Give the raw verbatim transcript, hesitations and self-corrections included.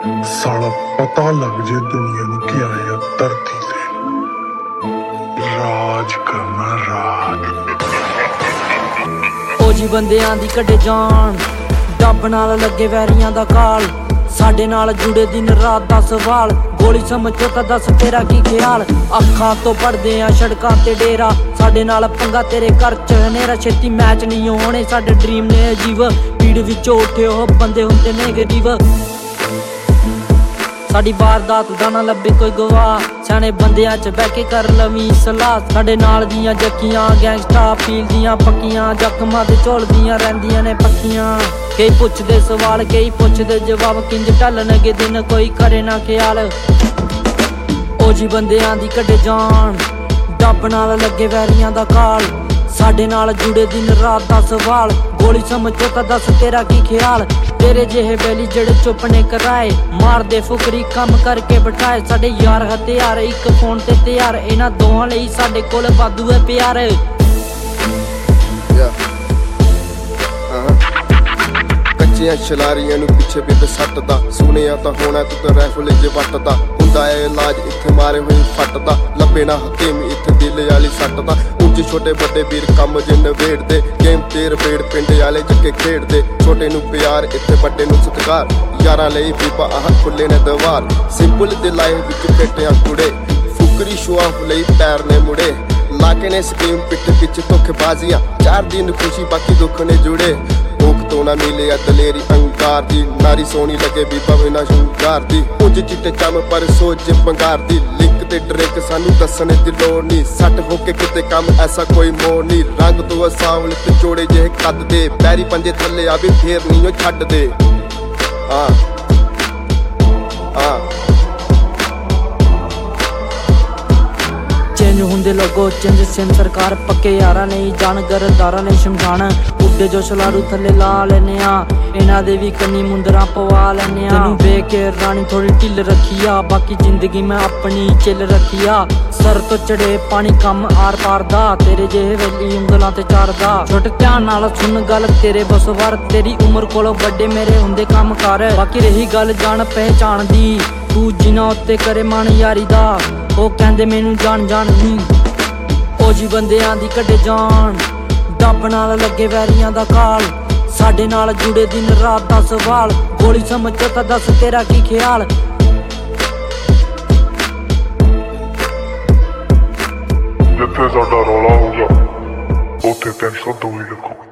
ਸਾਲਾ ਪਤਾ ਲੱਗ ਜੇ ਦੁਨੀਆ ਨੂੰ ਕਿ ਆਇਆ ਧਰਤੀ ਤੇ ਰਾਜ ਕਰਨਾ ਰਾਜ। ਉਹ ਜੀ ਬੰਦਿਆਂ ਦੀ ਕੱਢੇ ਜਾਣ, ਡੱਬ ਨਾਲ ਲੱਗੇ ਵੈਰੀਆਂ ਦਾ ਕਾਲ, ਸਾਡੇ ਨਾਲ ਜੁੜੇ ਦਿਨ ਰਾਤ ਦਾ ਸਵਾਲ, ਗੋਲੀ ਸਮਝੋ ਤਾਂ ਦੱਸ ਤੇਰਾ ਕੀ ਖਿਆਲ। ਅੱਖਾਂ ਤੋਂ ਪੜਦੇ ਆ ਸੜਕਾਂ ਤੇ ਡੇਰਾ, ਸਾਡੇ ਨਾਲ ਪੰਗਾ ਤੇਰੇ ਘਰ ਚ ਹਨੇਰਾ, ਛੇਤੀ ਮੈਚ ਨਹੀਂ ਹੋਣੇ ਸਾਡੇ ਡ੍ਰੀਮ ਨੇ ਅਜੀਬ, ਭੀੜ ਵਿੱਚੋਂ ਉੱਠੇ ਉਹ ਬੰਦੇ ਹੁੰਦੇ ਨੇ ਗਰੀਬ। ਸਾਡੀ ਵਾਰਦਾਤ ਦਾ ਨਾ ਲੱਭੇ ਕੋਈ ਗਵਾਹ, ਸਿਆਣੇ ਬੰਦਿਆਂ ਚ ਬਹਿ ਕੇ ਕਰ ਲਵੀਂ ਸਲਾਹ। ਸਾਡੇ ਨਾਲ ਦੀਆਂ ਜੱਕੀਆਂ ਗੈਂਗਸਟਾ ਫੀਲ ਦੀਆਂ ਪੱਕੀਆਂ, ਜ਼ਖਮਾਂ ਤੇ ਝੋਲਦੀਆਂ ਰਹਿੰਦੀਆਂ ਨੇ ਪੱਕੀਆਂ। ਕਈ ਪੁੱਛਦੇ ਸਵਾਲ ਕਈ ਪੁੱਛਦੇ ਜਵਾਬ, ਕਿੰਜ ਢਲਣਗੇ ਦਿਨ ਕੋਈ ਕਰੇ ਨਾ ਖਿਆਲ। ਉਹ ਜੀ ਬੰਦਿਆਂ ਦੀ ਕੱਢੇ ਜਾਣ, ਡੱਬ ਨਾਲ ਲੱਗੇ ਵੈਰੀਆਂ ਦਾ ਕਾਲ, ਸਾਡੇ ਨਾਲ ਜੁੜੇ ਦਿਨ ਰਾਤ ਦਾ ਸਵਾਲ, ਗੋਲੀ ਸਮਝੋ ਤਾਂ ਦੱਸ ਤੇਰਾ ਕੀ ਖਿਆਲ। ਤੇਰੇ ਜਿਹੇ ਬੈਲੀ ਜਿਹੜੇ ਚੁੱਪ ਨੇ ਕਰਾਏ, ਮਾਰਦੇ ਫੁਕਰੀ ਕੰਮ ਕਰਕੇ ਬਿਠਾਏ। ਸਾਡੇ ਯਾਰ ਹਥਿਆਰ ਇੱਕ ਫੋਨ ਤੇ ਤਿਆਰ, ਇਹਨਾਂ ਦੋਹਾਂ ਲਈ ਸਾਡੇ ਕੋਲ ਵਾਧੂ ਹੈ ਪਿਆਰ। ਕੱਚੀਆਂ ਛਲਾਰੀਆਂ ਨੂੰ ਪਿੱਛੇ ਬਿੱਦ ਸੱਟਦਾ, ਸੁਣਿਆ ਤਾਂ ਹੋਣਾ ਤੂੰ ਤਾਂ ਰਾਈਫਲ ਜੇ ਵੱਟਦਾ, ਹੁੰਦਾ ਏ ਇਲਾਜ ਇੱਥੇ ਮਾਰੇ ਹੋਏ ਫੱਟਦਾ, ਲੱਭੇ ਨਾ ਹਕੀਮ ਇੱਥੇ ਦਿਲ ਵਾਲੀ ਸੱਟਦਾ। ਉਂਝ ਛੋਟੇ ਵੱਡੇ ਵੀਰ ਕੰਮ ਜੇ ਨਵੇੜਦੇ, ਗੇਮ ਤੇ ਰਵੇੜ ਪਿੰਡ ਵਾਲੇ ਜੱਕੇ ਖੇਡਦੇ, ਛੋਟੇ ਨੂੰ ਪਿਆਰ ਇੱਥੇ ਵੱਡੇ ਨੂੰ ਸਤਿਕਾਰ, ਯਾਰਾਂ ਲਈ ਬੀਬਾ ਆਹ ਖੁੱਲੇ ਨੇ ਦਵਾਰ। ਸਿੰਪਲ ਦੇ ਲਾਏ ਵਿੱਚ ਬੈਠਿਆਂ ਕੁੜੇ, ਫੁਕਰੀ ਸ਼ੁਆਫ ਲਈ ਪੈਰ ਨੇ ਮੁੜੇ, ਲਾਕੇ ਨੇ ਸਕੀਮ ਪਿੱਠ ਪਿੱਛ ਧੋਖੇਬਾਜ਼ੀਆਂ, ਚਾਰ ਦਿਨ ਖੁਸ਼ੀ ਬਾਕੀ ਦੁੱਖ ਨੇ ਜੁੜੇ। ਭੁੱਖ ਤੋਂ ਨਾ ਮਿਲਿਆ ਦਲੇਰੀ ਅੰਕਾਰ ਦੀ, ਨਾਰੀ ਸੋਹਣੀ ਲੱਗੇ ਬੀਬਾ ਬਿਨਾ ਸ਼ਿੰਗਾਰ ਦੀ, ਉਂਝ ਚਿੱਟੇ ਚਮ ਪਰ ਸੋਚ ਬੰਗਾਰ ਦੀ, ਲਿੰਕ ਤੇ ਡਰੇਕ ਸਾਨੂੰ ਦੱਸਣੇ ਦੀ ਲੋੜ ਨੀ, ਸੱਟ ਹੋ ਕੇ ਕਿਤੇ ਕੰਮ ਐਸਾ ਕੋਈ ਮੋੜ ਨੀ। ਰੰਗ ਤੋਂ ਅਸਾਵਲ ਤੇ ਚੋੜੇ ਜਿਹੇ ਕੱਦ ਦੇ, ਪੈਰੀ ਪੰਜੇ ਥੱਲੇ ਆਵੇ ਫੇਰ ਨੀ ਉਹ ਛੱਡ ਦੇ। ਹਾਂ ਹਾਂ ਚੇਂਜ ਹੁੰਦੇ ਲੋਗੋ ਚੇਂਜ ਸੇਮ ਸਰਕਾਰ, ਪੱਕੇ ਯਾਰਾਂ ਨਹੀਂ ਜਾਣ ਗਰਦਾਰਾਂ ਨੇ ਸ਼ਮਸ਼ਾਨ। ਉੱਡੇ ਜੋ ਛਲਾਰੂ ਥੱਲੇ ਲਾ ਲੈਨੇ ਆ, ਇਹਨਾਂ ਦੇ ਵੀ ਕੰਨੀ ਮੁੰਦਰਾਂ ਪਵਾ ਲੈਨੇ ਆ। ਤੈਨੂੰ ਵੇਖ ਕੇ ਰਾਣੀ ਥੋੜੀ ਢਿੱਲ ਰੱਖੀ ਆ, ਬਾਕੀ ਜ਼ਿੰਦਗੀ ਮੈਂ ਆਪਣੀ ਚਿੱਲ ਰੱਖੀ ਆ। ਸਰ ਤੋਂ ਚੜੇ ਪਾਣੀ ਕੰਮ ਆਰ ਪਾਰ ਦਾ, ਤੇਰੇ ਜਿਹੇ ਵੇਲੀ ਉਂਗਲਾਂ ਤੇ ਚਾੜਦਾ। ਛੋਟੇ ਧਿਆਨ ਨਾਲ ਸੁਣ ਗੱਲ ਤੇਰੇ ਬਸਵਾਰ, ਤੇਰੀ ਉਮਰ ਕੋਲੋਂ ਵੱਡੇ ਮੇਰੇ ਹੁੰਦੇ ਕੰਮ ਕਰ। ਬਾਕੀ ਰਹੀ ਗੱਲ ਜਾਣ ਪਹਿਚਾਣ ਦੀ, ਤੂੰ ਜਿਨ੍ਹਾਂ ਉੱਤੇ ਕਰੇ ਮਨ ਯਾਰੀ ਦਾ, ਉਹ ਕਹਿੰਦੇ ਮੈਨੂੰ ਜਾਣ ਜਾਣ ਨਹੀਂ। ਉਹ ਜੀ ਬੰਦਿਆਂ ਦੀ ਕੱਢੇ ਜਾਣ, ਡੱਬ ਨਾਲ ਲੱਗੇ ਵੈਰੀਆਂ ਦਾ ਕਾਲ, ਸਾਡੇ ਨਾਲ ਜੁੜੇ ਦਿਨ ਰਾਤ ਦਾ ਸਵਾਲ, ਗੋਲੀ ਸਮਝੋ ਤਾਂ ਦੱਸ ਤੇਰਾ ਕੀ ਖਿਆਲ। ਜਿੱਥੇ ਸਾਡਾ ਰੌਲਾ ਹੋਊਗਾ ਉੱਥੇ ਤਿੰਨ ਸੌ ਦੋ ਹੀ ਲਿਖੋ।